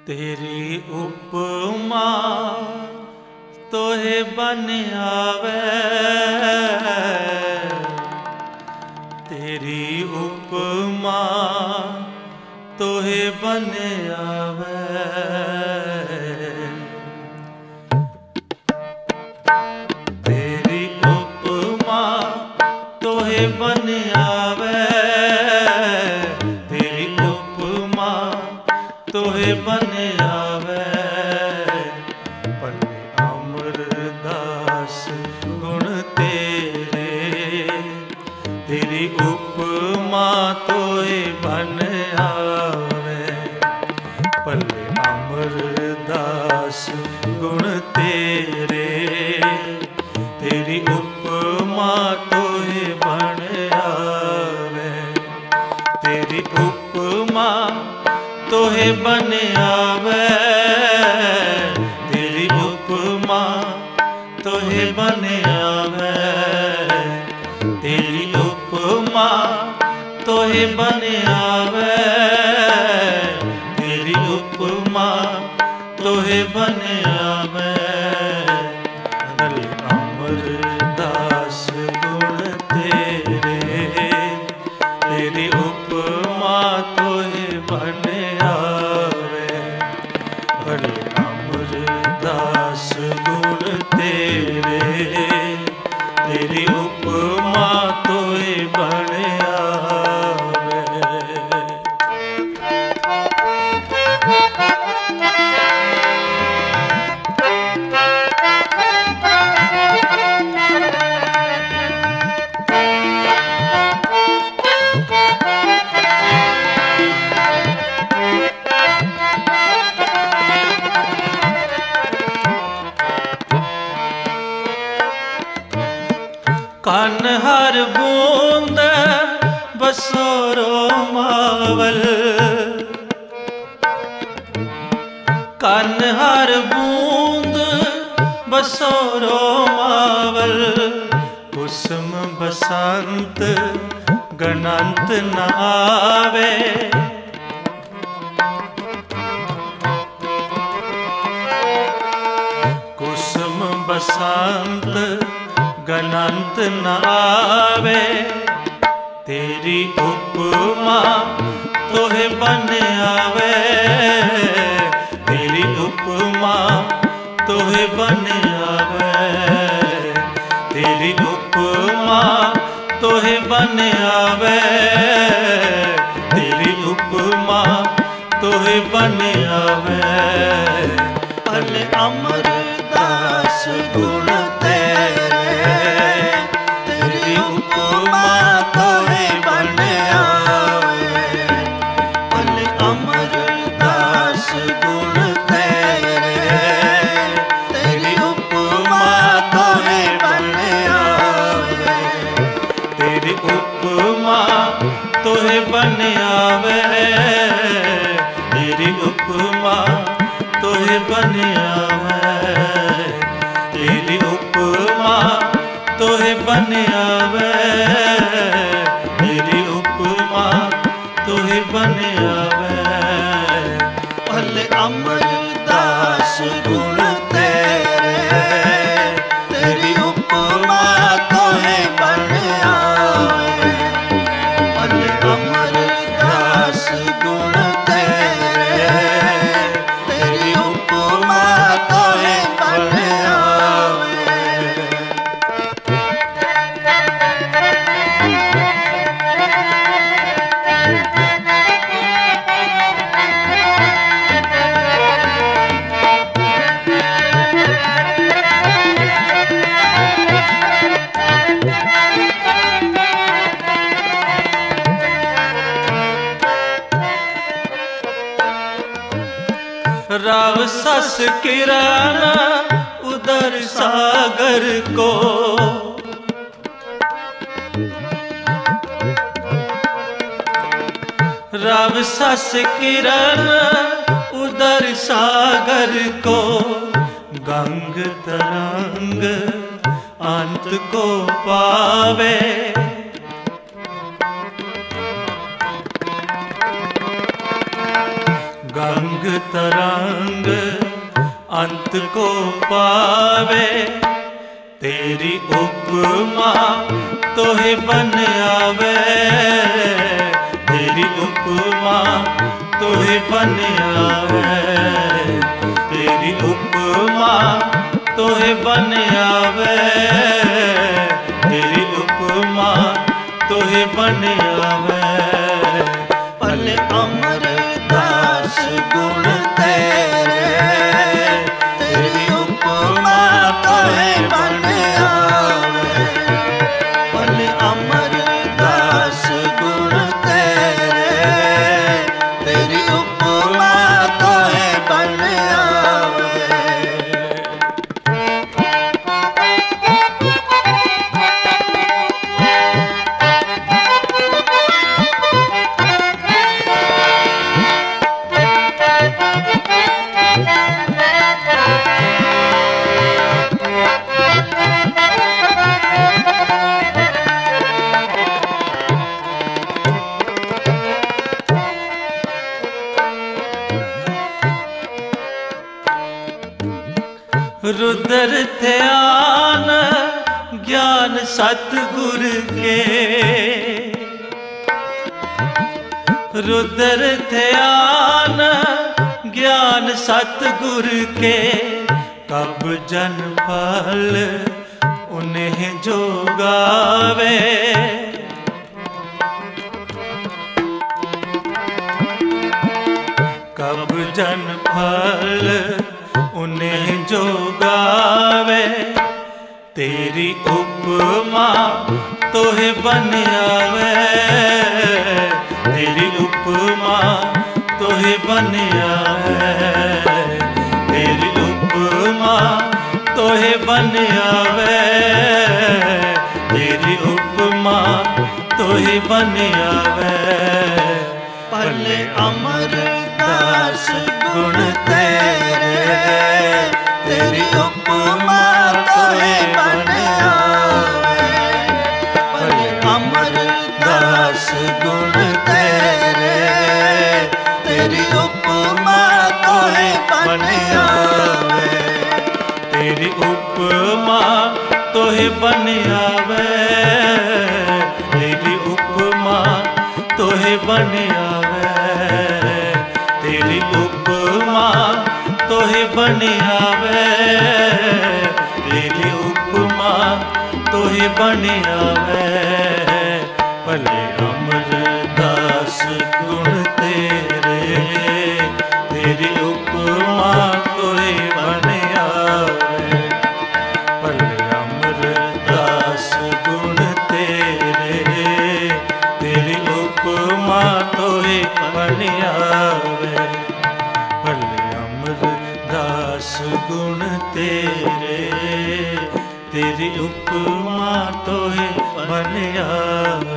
तेरी उपमा तोहे बन आवे, तेरी उपमा तोहे बन आवे। तेरी उपमा तोहे बन आवे, तेरी उपमा तोहे बन आवे। पल्ले अमरदास गुण तेरे, तेरी उपमा तोहे बन आवे। पल्ले अमरदास गुण तेरे, तेरी उपमा तोहे बन आवे। तेरी उपमा तोहे बन आवे, तेरी उपमा तोहे बन आवे। तेरी उपमा तोहे बन आवे, तेरी उपमा तोहे बन आवे। अमरदास गुण तेरे, तेरी उपमा तोहे बन आवे। हरे अमरदास गुण तेरे, तेरी उपमा तोहे बन आवे। कन हर बूंद बसोरो मावल, कन हर बूंद बसोरो मावल। कुसुम बसंत गणंत न आवे, कुसुम बसंत गणंत न आवे। तेरी उपमा तोहे बन आवे, तेरी उपमा तोहे बन आवे। तेरी उपमा तोहे बन आवे, तेरी उपमा तोहे बन आवे। अल अमरदास गुण तेरे, तेरी उपमा तोहे बन आवे। अल अमरदास गुण तेरे, तेरी उपमा तोहे बन आवे। तेरी उपमा तोहे बन आवे, तेरी उपमा तोहे बन आवे। तेरी उपमा तोहे बन आवे, तेरी उपमा तोहे बन आवे। भले अमरदास गुण तेरे, तेरी उपमा तोहे बन आवे। भले अमरदास गुण तेरे, तेरी उपमा तोहे बन आवे। राव सस किरण उदर सागर को, राव सस किरण उदर सागर को। गंग तरंग अंत को पावे, गंग तरंग अंत को पावे। तेरी उपमा तोहे बन आवे, तेरी उपमा तोहे बन आवे, तेरी उपमा तोहे बन आवे, तेरी उपमा तोहे बन आवे। भले अमरदास गुण तेरे, तेरी उपमा तोहे बन आवे। भले अमरदास गुण तेरे, तेरी उपमा तोहे बन आवे। रुद्र ध्यान ज्ञान सतगुर के, रुद्र ध्यान ज्ञान सतगुर के। कब जन फल उन्हें जो गावे, कब जन फल उन्हें जो गावे। तेरी उपमा तोहे बन आवे, तेरी उपमा तोहे बन आवे, तेरी उपमा तोहे बन आवे, तेरी उपमा तोहे बन आवे। भले अमरदास गुण तेरे, तेरी उपमा तोहे बन आवे। भले अमरदास गुण तेरे, तेरी उपमा तोहे बन आवे। तेरी उपमा तोहे बन आवे, तेरी उपमा तोहे बन आवे, तेरी उपमा तोहे बन आवे, तेरी उपमा तोहे बन आवे। भले अमरदास गुण तेरे, तेरी उपमा तोहे बन आवे। भले अमरदास गुण तेरे, तेरी उपमा तोहे बन आवे। भले अमरदास गुण तेरे, तेरी उपमा तोहे बन आवे।